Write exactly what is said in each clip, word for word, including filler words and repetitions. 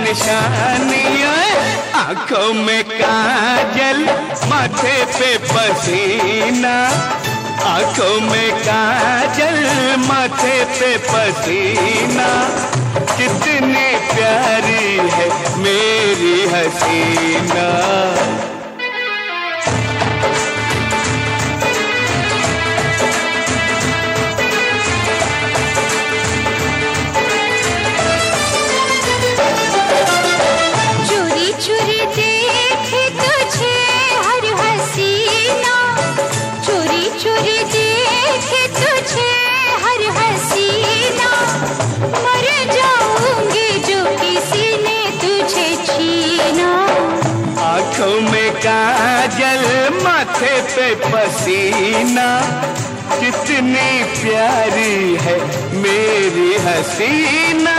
निशानियां, आंखों में काजल, माथे पे पसीना, आंखों में काजल, माथे पे पसीना, कितनी प्यारी है मेरी हसीना। आंखों में काजल, माथे पे पसीना, कितनी प्यारी है मेरी हसीना।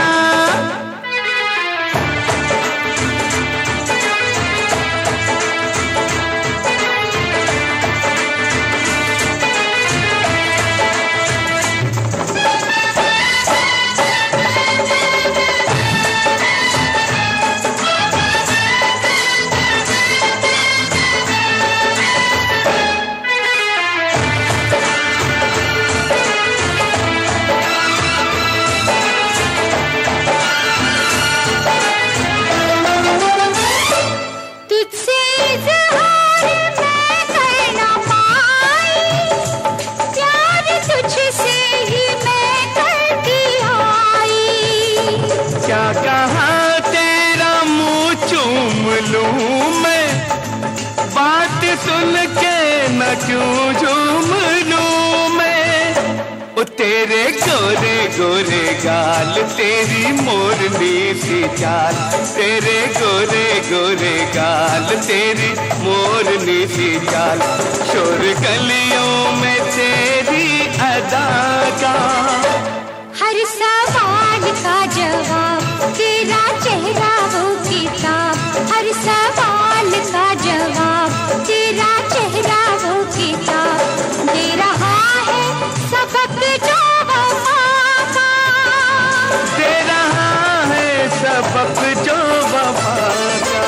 क्या कहा तेरा मुँह चूम लूं मैं, बात सुन के न क्यों झूम लूं मैं। ओ तेरे गोरे गोरे गाल, तेरी मोरनी सी चाल, तेरे गोरे गोरे गाल, तेरी मोरनी सी चाल, शोर गलियों में तेरी अदा का, हर सवाल का जवाब तेरा चेहरा वो किताब, हर सवाल का जवाब तेरा चेहरा वो किताब, दे रहा है सबक जो वफा का, दे रहा है सबक जो वफा का।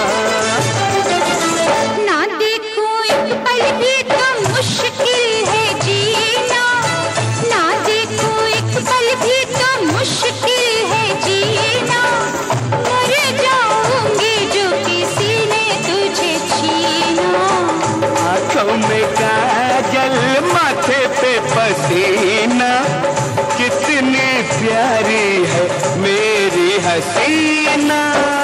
ना देखूं एक पल भी तो मुश्किल है जीना, ना देखूं एक पल भी तो मुश्किल है जीना, मर जाऊंगी जो किसी ने तुझे छीना। आंखों में काजल, माथे पे पसीना, कितनी प्यारी है मेरी हसीना।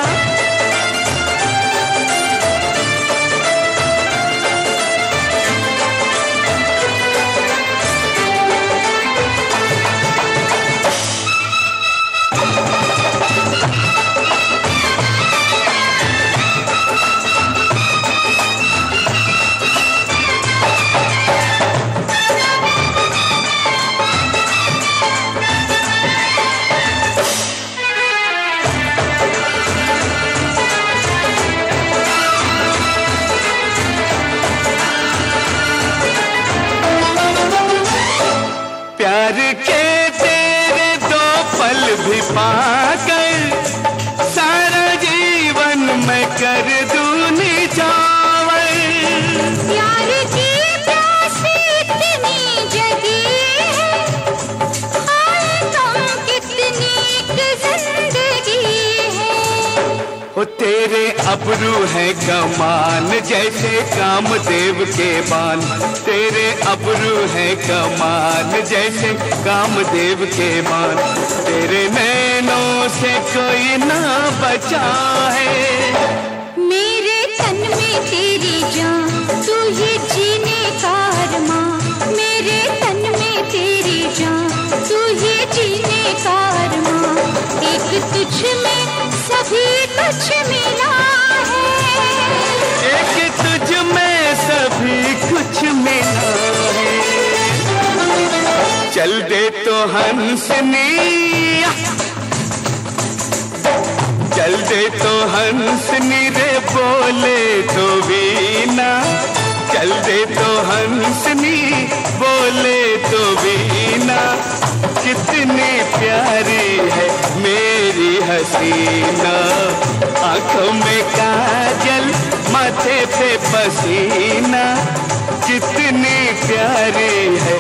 प्यार के तेरे दो पल भी पाकर, सारा जीवन मैं कर दूं निछावर। प्यार की प्यास इतनी जगी है, हाय तुम कितनी जिंदगी है। हो तेरे अबरू है कमान, जैसे कामदेव के बान, तेरे अबरू है कमान, जैसे कामदेव के बान, तेरे नैनों से कोई ना बचा है। मेरे तन में तेरी जान, तू ही जीने का अरमां, मेरे तन में तेरी जान, तू ही जीने का अरमां, एक तुझ में सभी कुछ मिला है, एक तुझ में सभी कुछ मिला है। चल दे तो हंसनी, चल दे तो हंसनी रे, बोले तो वीणा, चल दे तो हंसनी, बोले तो वीणा, कितनी प्यारी है मेरी हसीना, आंखों में काजल माथे पे पसीना, कितनी प्यारी है